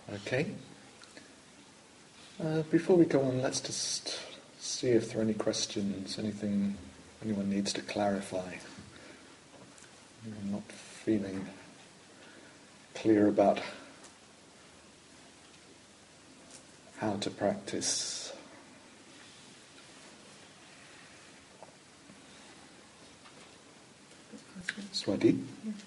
Okay. Before we go on, let's just see if there are any questions, anything anyone needs to clarify. I'm not feeling clear about how to practice. Swati?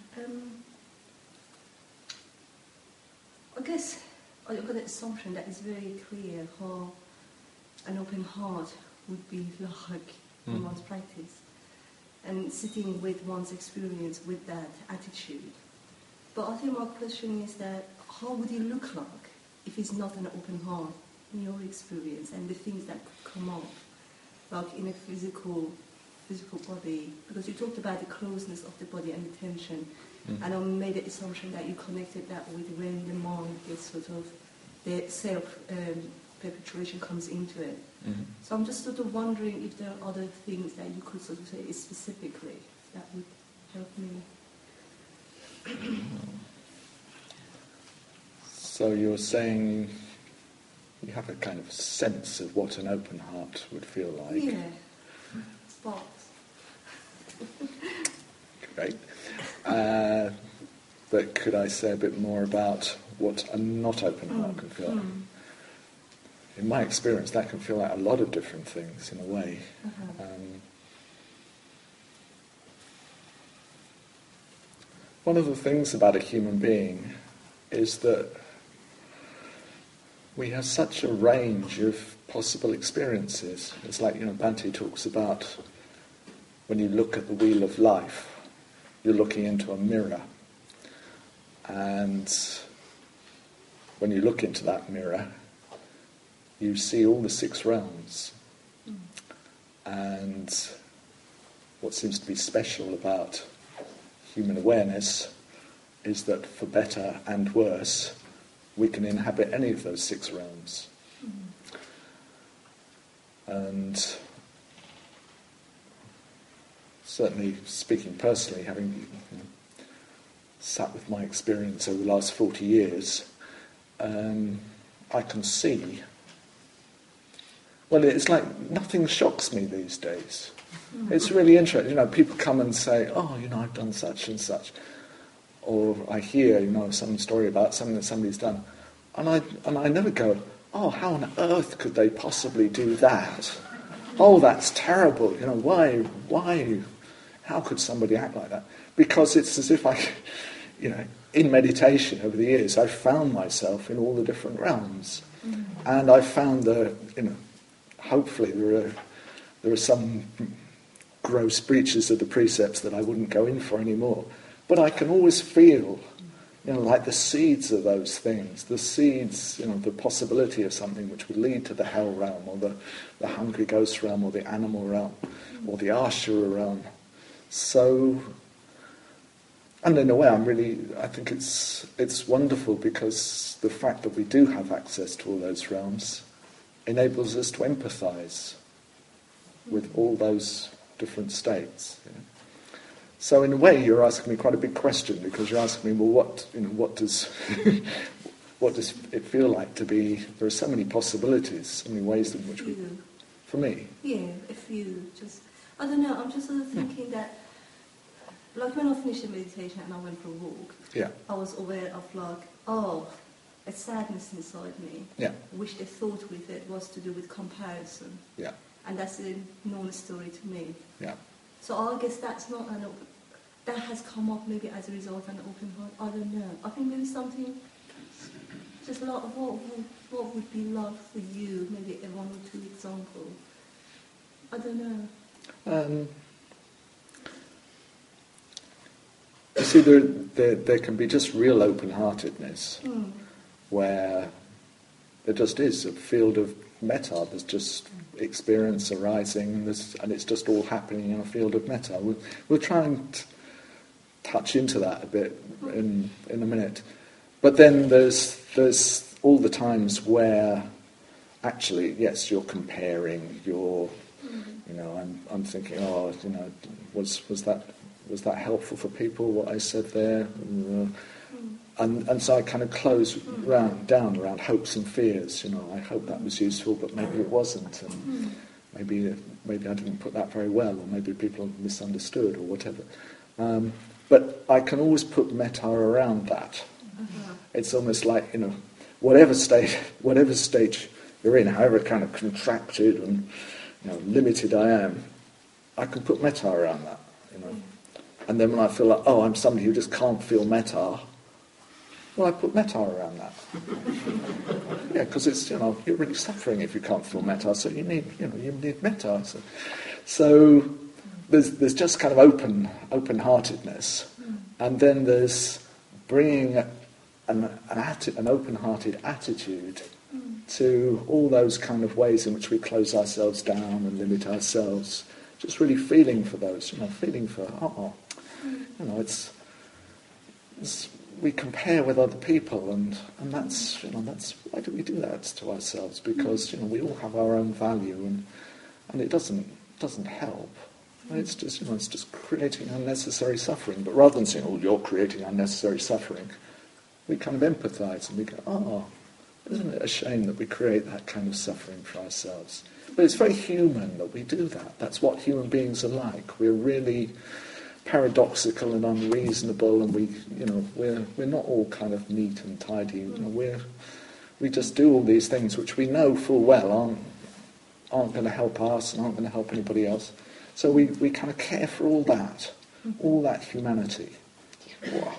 I guess I've got the assumption that it's very clear how an open heart would be like in one's practice, and sitting with one's experience with that attitude. But I think my question is that how would it look like if it's not an open heart in your experience, and the things that could come up, like in a physical body? Because you talked about the closeness of the body and the tension, and I made the assumption that you connected that with when the mind gets sort of, the self-perpetuation comes into it. Mm-hmm. So I'm just sort of wondering if there are other things that you could sort of say specifically that would help me. So you're saying you have a kind of sense of what an open heart would feel like. Yeah, sparks. Great. But could I say a bit more about what a not open heart can feel like? In my experience, that can feel like a lot of different things in a way. One of the things about a human being is that we have such a range of possible experiences. It's like, Bhante talks about when you look at the wheel of life, you're looking into a mirror. And when you look into that mirror, you see all the 6 realms. And what seems to be special about human awareness is that for better and worse, we can inhabit any of those 6 realms. And certainly, speaking personally, having sat with my experience over the last 40 years, I can see. Well, it's like nothing shocks me these days. It's really interesting. People come and say, "Oh, I've done such and such," or I hear, some story about something that somebody's done, and I never go, "Oh, how on earth could they possibly do that? Oh, that's terrible. Why? How could somebody act like that?" Because it's as if in meditation over the years, I've found myself in all the different realms, and I've found that, hopefully there are some gross breaches of the precepts that I wouldn't go in for anymore. But I can always feel, like the seeds of those things, the seeds, the possibility of something which would lead to the hell realm, or the hungry ghost realm, or the animal realm, or the ashura realm. So, and in a way, I think it's wonderful, because the fact that we do have access to all those realms enables us to empathise with all those different states. So in a way, you're asking me quite a big question, because you're asking me, well, what does what does it feel like to be? There are so many possibilities, so many ways in which for me. Yeah, if you just, I don't know. I'm just sort of thinking that, like when I finished the meditation and I went for a walk, I was aware of a sadness inside me, which the thought with it was to do with comparison. Yeah. And that's a known story to me. Yeah. So I guess that's not that has come up maybe as a result of an open heart. I don't know. I think maybe something, just a lot of what would be love for you, maybe a 1 or 2 example. I don't know. You see, there can be just real open-heartedness, where there just is a field of metta. There's just experience arising, and it's just all happening in a field of metta. We'll try and touch into that a bit in a minute. But then there's all the times where actually, yes, you're comparing. I'm thinking, was that helpful for people, what I said there? And so I kind of close down around hopes and fears. I hope that was useful, but maybe it wasn't, and maybe I didn't put that very well, or maybe people misunderstood, or whatever. But I can always put metta around that. It's almost like whatever stage you're in, however kind of contracted and limited I am, I can put metta around that. And then when I feel like, I'm somebody who just can't feel metta, well, I put metta around that. Yeah, because it's you're really suffering if you can't feel metta, so you need metta. So there's just kind of open-heartedness, and then there's bringing an open-hearted attitude to all those kind of ways in which we close ourselves down and limit ourselves. Just really feeling for those, feeling for it's we compare with other people, and that's why do we do that to ourselves? Because we all have our own value, and it doesn't help. It's just creating unnecessary suffering. But rather than saying, you're creating unnecessary suffering, we kind of empathise and we go, isn't it a shame that we create that kind of suffering for ourselves? But it's very human that we do that. That's what human beings are like. We're really paradoxical and unreasonable, and we're not all kind of neat and tidy. We just do all these things which we know full well aren't going to help us and aren't going to help anybody else. So we kind of care for all that humanity. Wow.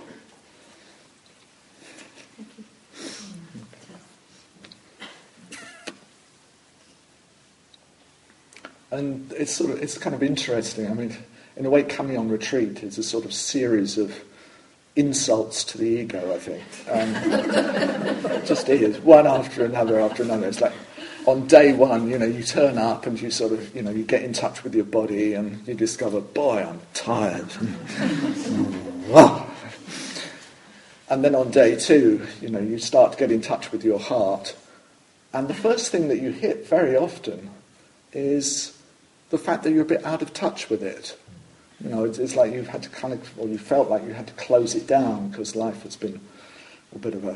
And it's kind of interesting. I mean, in a way, coming on retreat is a sort of series of insults to the ego, I think. It just is, one after another after another. It's like, on day one, you turn up and you sort of, you get in touch with your body and you discover, boy, I'm tired. Wow. And then on day two, you start to get in touch with your heart. And the first thing that you hit very often is the fact that you're a bit out of touch with it. It's like you've had to you felt like you had to close it down because life has been a bit of a,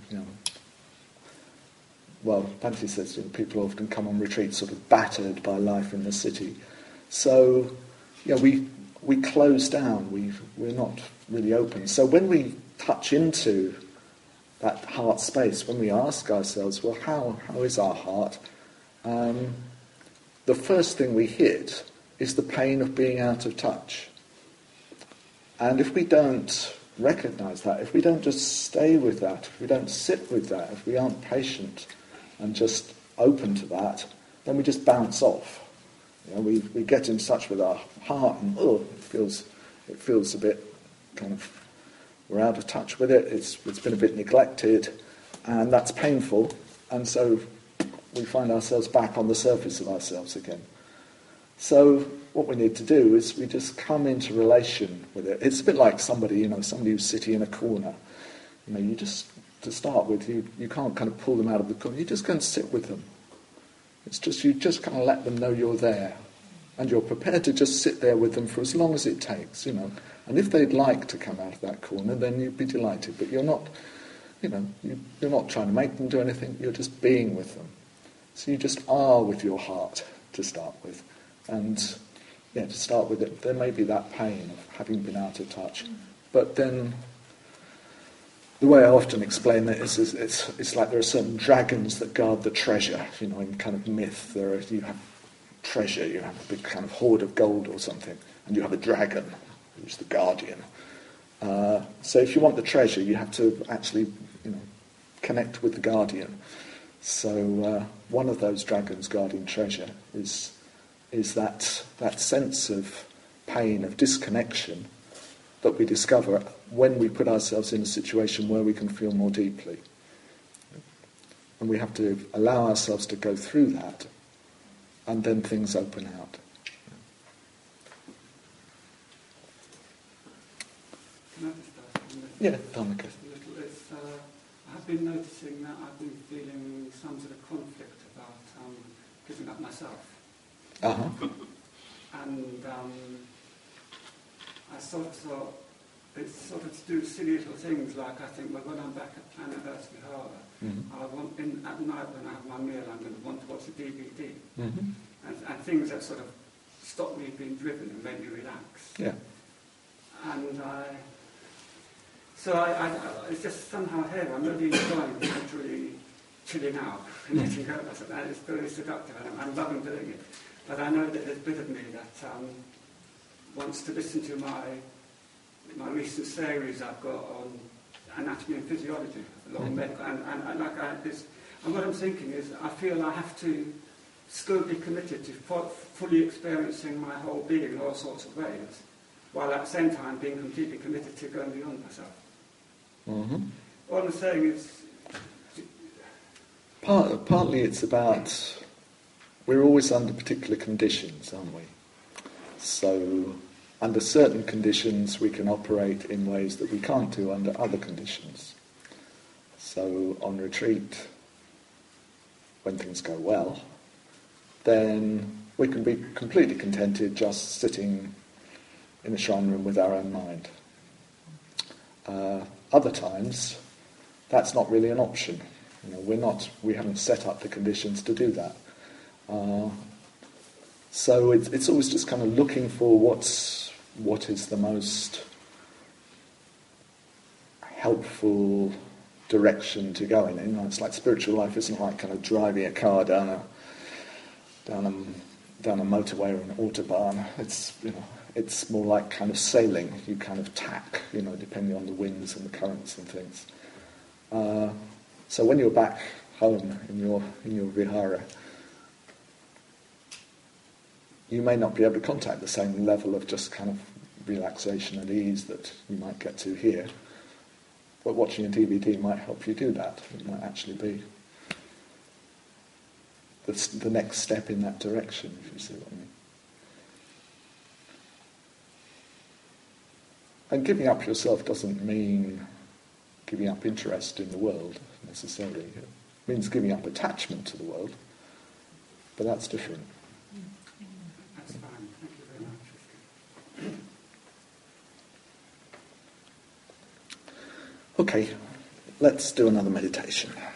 well, Bhante says people often come on retreat sort of battered by life in the city. So, we close down, we're not really open. So when we touch into that heart space, when we ask ourselves, well, how is our heart? The first thing we hit is the pain of being out of touch. And if we don't recognise that, if we don't just stay with that, if we don't sit with that, if we aren't patient and just open to that, then we just bounce off. We get in touch with our heart and it feels a bit kind of, we're out of touch with it, it's been a bit neglected, and that's painful, and so we find ourselves back on the surface of ourselves again. So what we need to do is we just come into relation with it. It's a bit like somebody who's sitting in a corner. You just, to start with, you can't kind of pull them out of the corner. You just go and sit with them. It's just, you just kind of let them know you're there. And you're prepared to just sit there with them for as long as it takes, And if they'd like to come out of that corner, then you'd be delighted. But you're not, you're not trying to make them do anything. You're just being with them. So you just are with your heart to start with. And to start with it, there may be that pain of having been out of touch. But then, the way I often explain it is it's like there are certain dragons that guard the treasure. In kind of myth, you have treasure, you have a big kind of hoard of gold or something, and you have a dragon who's the guardian. So if you want the treasure, you have to actually, connect with the guardian. So one of those dragons guarding treasure is that sense of pain, of disconnection that we discover when we put ourselves in a situation where we can feel more deeply. And we have to allow ourselves to go through that, and then things open out. Can I just ask a little? Yeah, Dharmika. I have been noticing that I've been feeling some sort of conflict about giving up myself. Uh-huh. And I sort of thought, it's sort of to do silly little things like I think, well, when I'm back at Planet Earth Vihara, Mm-hmm. I want at night when I have my meal, I'm going to want to watch a DVD, Mm-hmm. and things that sort of stop me being driven and make me relax. Yeah. And it's just somehow here I'm really enjoying literally chilling out and letting go. And it's very seductive, and I'm loving doing it. But I know that there's a bit of me that wants to listen to my recent series I've got on anatomy and physiology, along medical, and what I'm thinking is I feel I have to still be committed to fully experiencing my whole being in all sorts of ways, while at the same time being completely committed to going beyond myself. Mm-hmm. All I'm saying is... Partly it's about, we're always under particular conditions, aren't we? So under certain conditions we can operate in ways that we can't do under other conditions. So on retreat, when things go well, then we can be completely contented just sitting in a shrine room with our own mind. Other times, that's not really an option. You know, we haven't set up the conditions to do that. So it's always just kind of looking for what is the most helpful direction to go in. You know, it's like spiritual life isn't like kind of driving a car down a motorway or an autobahn. It's more like kind of sailing. You kind of tack, depending on the winds and the currents and things. So when you're back home in your vihara, you may not be able to contact the same level of just kind of relaxation and ease that you might get to here. But watching a DVD might help you do that. It might actually be the next step in that direction, if you see what I mean. And giving up yourself doesn't mean giving up interest in the world, necessarily. It means giving up attachment to the world, but that's different. That's fine. Thank you very much. Okay, let's do another meditation.